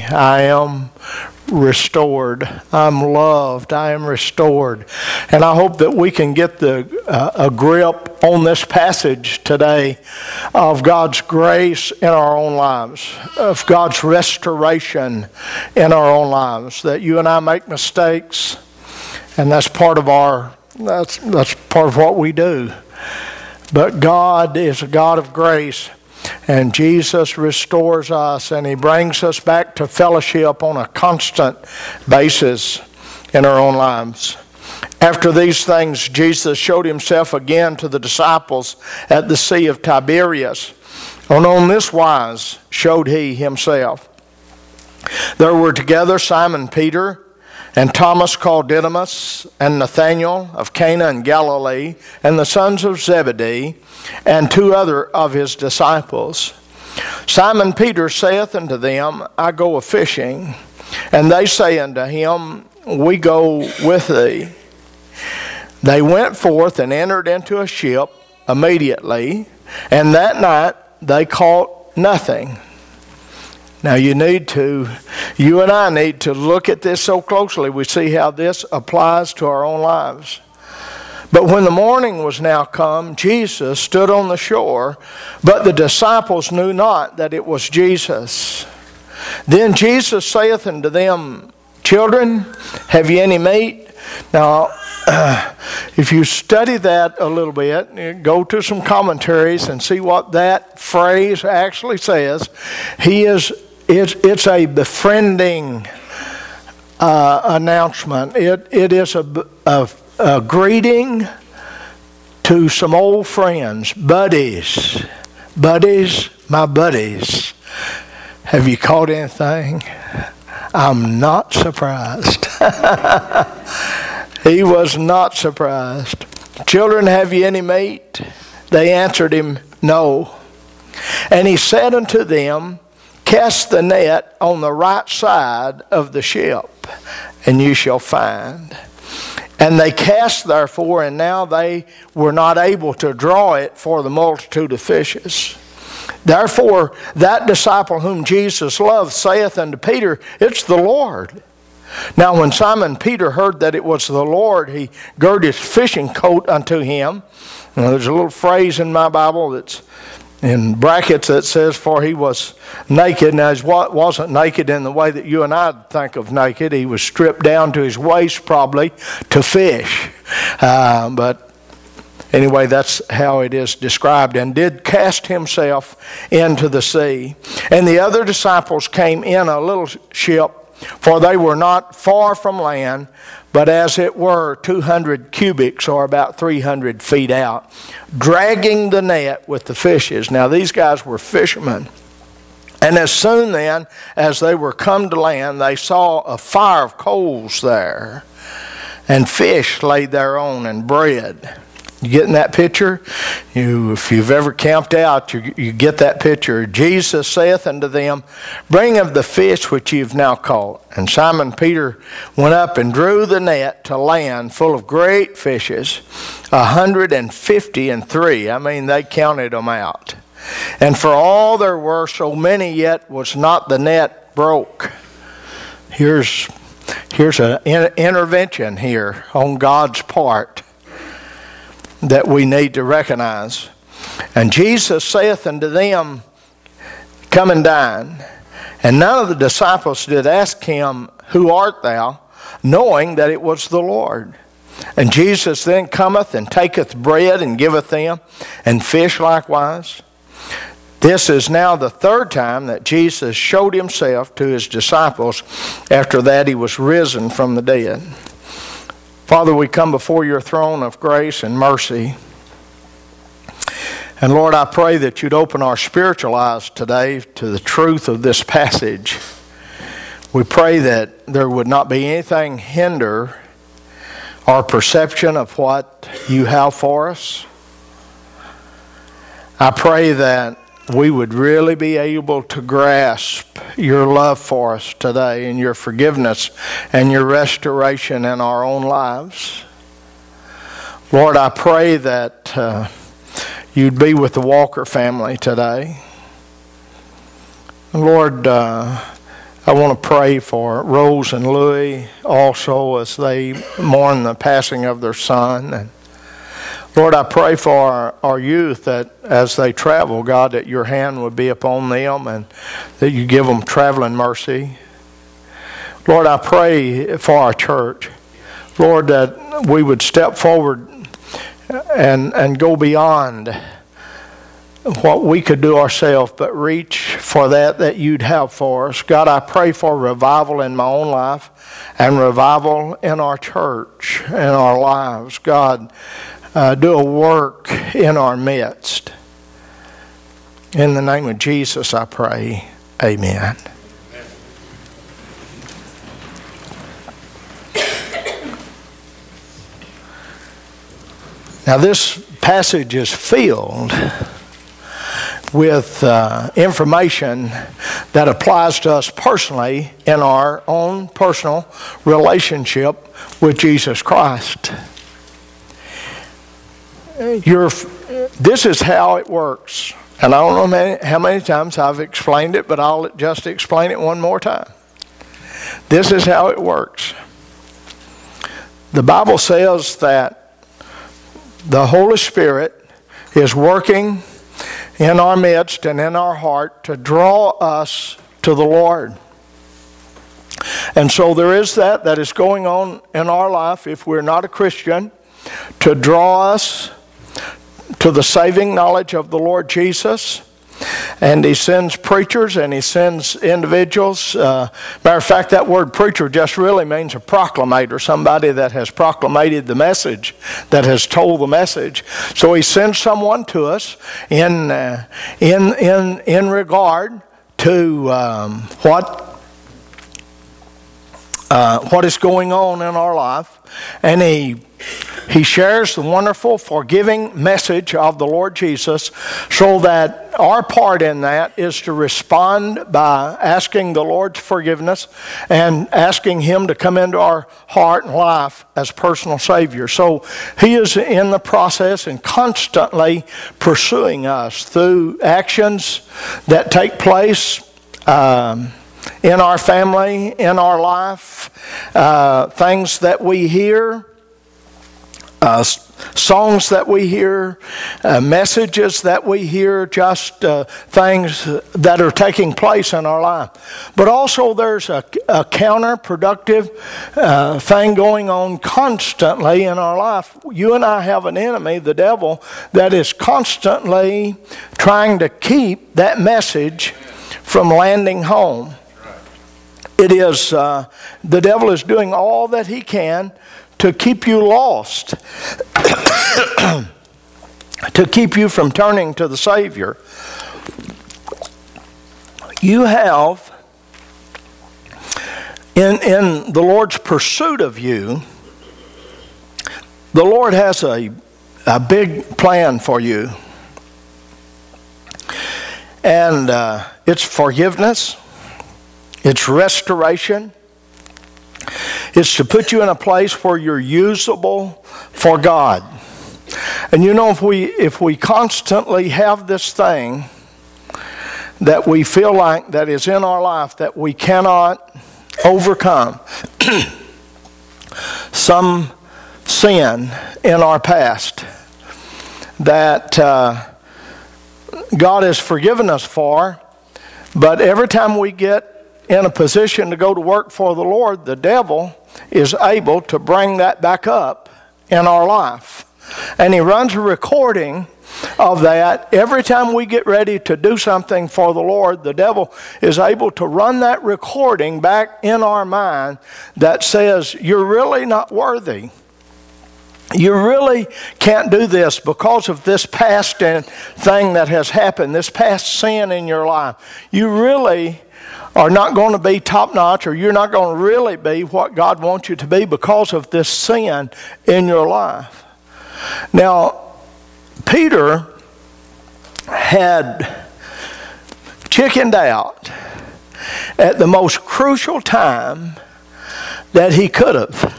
me. I am restored. I'm loved. I am restored. And I hope that we can get a grip on this passage today of God's grace in our own lives, of God's restoration in our own lives. That you and I make mistakes, and that's part of that's part of what we do. But God is a God of grace. And Jesus restores us, and He brings us back to fellowship on a constant basis in our own lives. After these things, Jesus showed Himself again to the disciples at the Sea of Tiberias. And on this wise showed He Himself. There were together Simon Peter, and Thomas called Didymus, and Nathanael of Cana in Galilee, and the sons of Zebedee, and two other of his disciples. Simon Peter saith unto them, I go a-fishing. And they say unto him, We go with thee. They went forth and entered into a ship immediately, and that night they caught nothing. Now you and I need to look at this so closely. We see how this applies to our own lives. But when the morning was now come, Jesus stood on the shore, but the disciples knew not that it was Jesus. Then Jesus saith unto them, Children, have ye any meat? Now, if you study that a little bit, go to some commentaries and see what that phrase actually says. It's a befriending announcement. It is a greeting to some old friends, buddies, my buddies. Have you caught anything? I'm not surprised. He was not surprised. Children, have ye any meat? They answered him, No. And he said unto them, Cast the net on the right side of the ship, and you shall find. And they cast therefore, and now they were not able to draw it for the multitude of fishes. Therefore that disciple whom Jesus loved saith unto Peter, It's the Lord. Now when Simon Peter heard that it was the Lord, he girded his fishing coat unto him. Now there's a little phrase in my Bible that's in brackets that says, For he was naked. Now he wasn't naked in the way that you and I think of naked. He was stripped down to his waist probably to fish. But anyway, that's how it is described. And did cast himself into the sea. And the other disciples came in a little ship, for they were not far from land, but as it were 200 cubits, or about 300 feet out, dragging the net with the fishes. Now these guys were fishermen. And as soon then as they were come to land, they saw a fire of coals there, and fish laid thereon, and bread. You getting that picture? If you've ever camped out, you get that picture. Jesus saith unto them, Bring of the fish which ye have now caught. And Simon Peter went up and drew the net to land full of great fishes, 153. I mean, they counted them out. And for all there were so many, yet was not the net broke. Here's an intervention here on God's part that we need to recognize. And Jesus saith unto them, Come and dine. And none of the disciples did ask him, Who art thou? Knowing that it was the Lord. And Jesus then cometh and taketh bread and giveth them, and fish likewise. This is now the third time that Jesus showed himself to his disciples after that he was risen from the dead. Father, we come before your throne of grace and mercy. And Lord, I pray that you'd open our spiritual eyes today to the truth of this passage. We pray that there would not be anything hinder our perception of what you have for us. I pray that we would really be able to grasp your love for us today, and your forgiveness and your restoration in our own lives. Lord, I pray that you'd be with the Walker family today. Lord, I want to pray for Rose and Louie also as they mourn the passing of their son. And Lord, I pray for our youth that as they travel, God, that your hand would be upon them and that you give them traveling mercy. Lord, I pray for our church. Lord, that we would step forward and go beyond what we could do ourselves, but reach for that you'd have for us. God, I pray for revival in my own life and revival in our church and our lives. God, do a work in our midst. In the name of Jesus, I pray. Amen. Now, this passage is filled with information that applies to us personally in our own personal relationship with Jesus Christ. This is how it works. And I don't know how many times I've explained it, but I'll just explain it one more time. This is how it works. The Bible says that the Holy Spirit is working in our midst and in our heart to draw us to the Lord. And so there is that is going on in our life if we're not a Christian to draw us to the saving knowledge of the Lord Jesus. And he sends preachers and he sends individuals. Matter of fact, that word preacher just really means a proclamator, somebody that has proclamated the message, that has told the message. So he sends someone to us in regard to what is going on in our life. And he shares the wonderful, forgiving message of the Lord Jesus, so that our part in that is to respond by asking the Lord's forgiveness and asking him to come into our heart and life as personal Savior. So he is in the process and constantly pursuing us through actions that take place in our family, in our life, things that we hear, songs that we hear, messages that we hear, just things that are taking place in our life. But also there's a counterproductive thing going on constantly in our life. You and I have an enemy, the devil, that is constantly trying to keep that message from landing home. It is, the devil is doing all that he can to keep you lost, to keep you from turning to the Savior. You have, in the Lord's pursuit of you, the Lord has a big plan for you. And it's forgiveness. It's restoration. It's to put you in a place where you're usable for God. And you know, if we constantly have this thing that we feel like that is in our life that we cannot overcome, some sin in our past that God has forgiven us for, but every time we get in a position to go to work for the Lord, the devil is able to bring that back up in our life. And he runs a recording of that. Every time we get ready to do something for the Lord, the devil is able to run that recording back in our mind that says, you're really not worthy. You really can't do this because of this past thing that has happened, this past sin in your life. You really are not going to be top-notch, or you're not going to really be what God wants you to be because of this sin in your life. Now, Peter had chickened out at the most crucial time that he could have.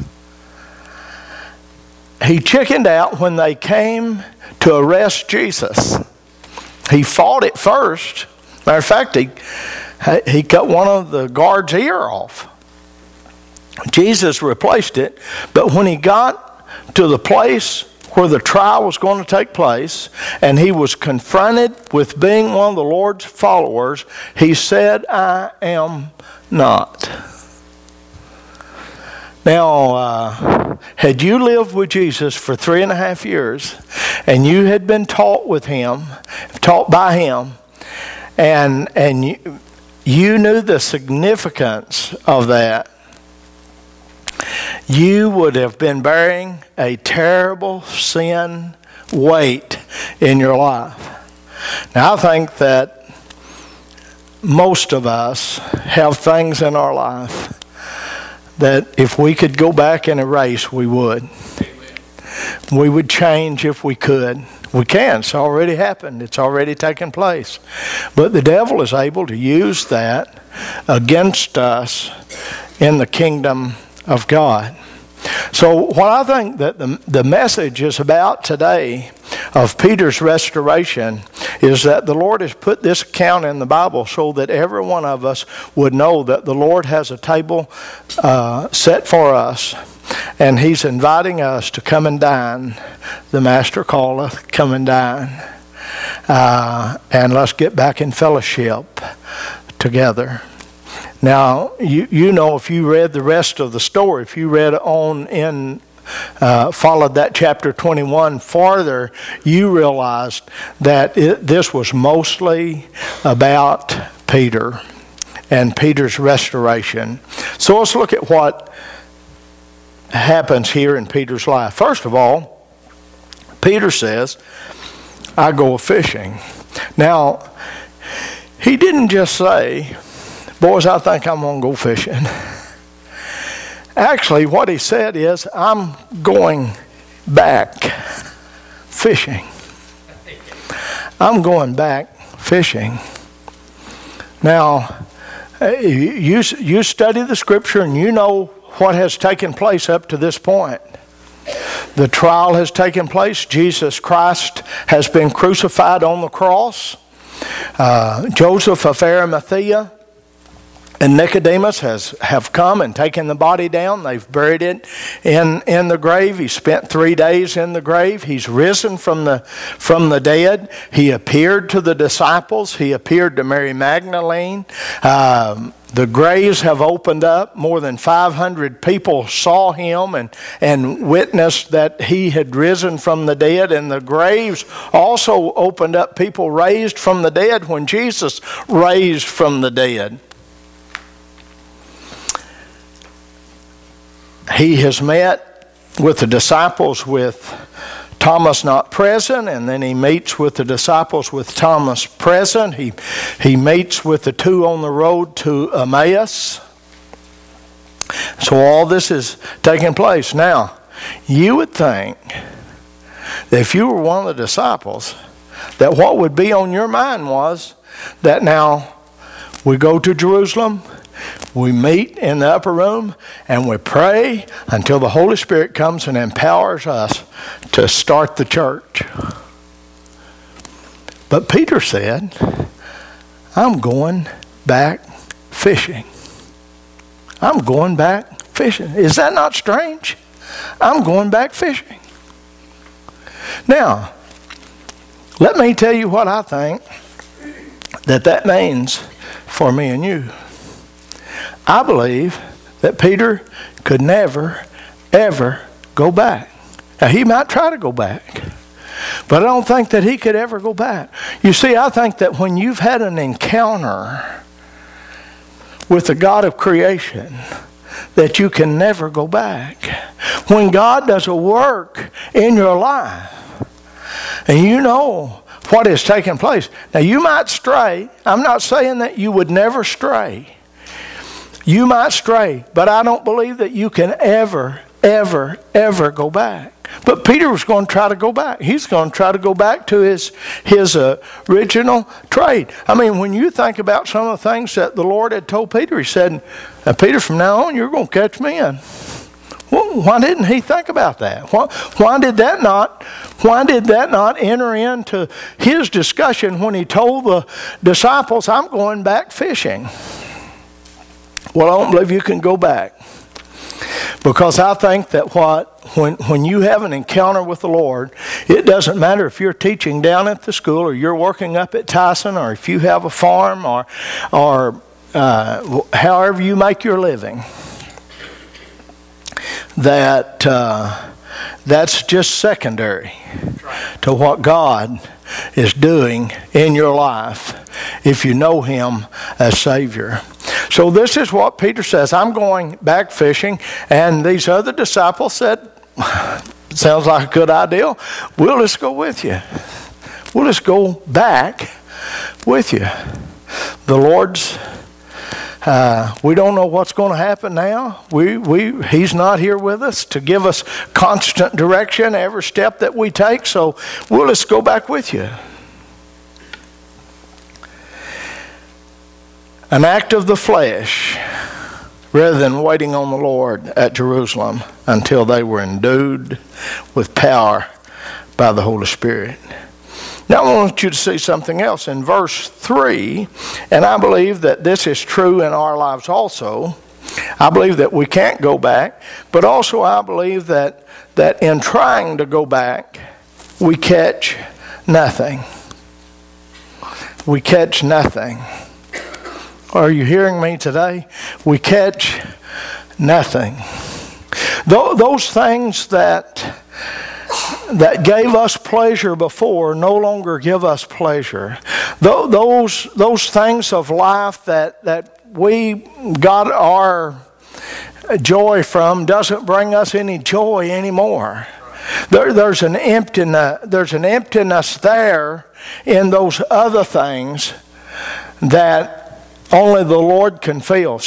He chickened out when they came to arrest Jesus. He fought it first. Matter of fact, he cut one of the guard's ear off. Jesus replaced it, but when he got to the place where the trial was going to take place, and he was confronted with being one of the Lord's followers, he said, "I am not." Now, had you lived with Jesus for 3.5 years, and you had been taught by him, and you knew the significance of that, you would have been bearing a terrible sin weight in your life. Now, I think that most of us have things in our life that if we could go back and erase, we would. We would change if we could. We can. It's already happened. It's already taken place. But the devil is able to use that against us in the kingdom of God. So what I think that the message is about today of Peter's restoration is that the Lord has put this account in the Bible so that every one of us would know that the Lord has a table set for us, and he's inviting us to come and dine. The Master calleth, come and dine. And let's get back in fellowship together. Now, you know, if you read the rest of the story, if you read on in, followed that chapter 21 farther, you realized that this was mostly about Peter and Peter's restoration. So let's look at what happens here in Peter's life. First of all, Peter says, "I go fishing." Now, he didn't just say, "Boys, I think I'm going to go fishing." Actually, what he said is, "I'm going back fishing." I'm going back fishing. Now, you study the Scripture and you know what has taken place up to this point. The trial has taken place. Jesus Christ has been crucified on the cross. Joseph of Arimathea and Nicodemus have come and taken the body down. They've buried it in the grave. He spent 3 days in the grave. He's risen from the dead. He appeared to the disciples. He appeared to Mary Magdalene. The graves have opened up. More than 500 people saw him and witnessed that he had risen from the dead. And the graves also opened up. People raised from the dead when Jesus raised from the dead. He has met with the disciples with Thomas not present, and then he meets with the disciples with Thomas present. He meets with the two on the road to Emmaus. So all this is taking place. Now, you would think that if you were one of the disciples, that what would be on your mind was that now we go to Jerusalem, we meet in the upper room, and we pray until the Holy Spirit comes and empowers us to start the church. But Peter said, "I'm going back fishing. I'm going back fishing." Is that not strange? I'm going back fishing. Now, let me tell you what I think that means for me and you. I believe that Peter could never, ever go back. Now, he might try to go back, but I don't think that he could ever go back. You see, I think that when you've had an encounter with the God of creation, that you can never go back. When God does a work in your life, and you know what is taking place. Now, you might stray. I'm not saying that you would never stray. You might stray, but I don't believe that you can ever go back. But Peter was going to try to go back. He's going to try to go back to his original trade. I mean, when you think about some of the things that the Lord had told Peter, he said, "Peter, from now on, you're going to catch men. Why didn't he think about that? Why did that not enter into his discussion when he told the disciples, I'm going back fishing? Well, I don't believe you can go back. Because I think that when you have an encounter with the Lord, it doesn't matter if you're teaching down at the school or you're working up at Tyson or if you have a farm or however you make your living, that's just secondary to what God is doing in your life if you know Him as Savior. So this is what Peter says, I'm going back fishing, and these other disciples said, sounds like a good idea, we'll just go with you. We'll just go back with you. The Lord's we don't know what's going to happen now. He's not here with us to give us constant direction every step that we take, so we'll just go back with you. An act of the flesh rather than waiting on the Lord at Jerusalem until they were endued with power by the Holy Spirit. Now I want you to see something else in verse 3, and I believe that this is true in our lives also. I believe that we can't go back, but also I believe that in trying to go back, we catch nothing. We catch nothing. Are you hearing me today? We catch nothing. Those things that gave us pleasure before no longer give us pleasure. Those things of life that we got our joy from doesn't bring us any joy anymore. There's an emptiness there in those other things that only the Lord can fill.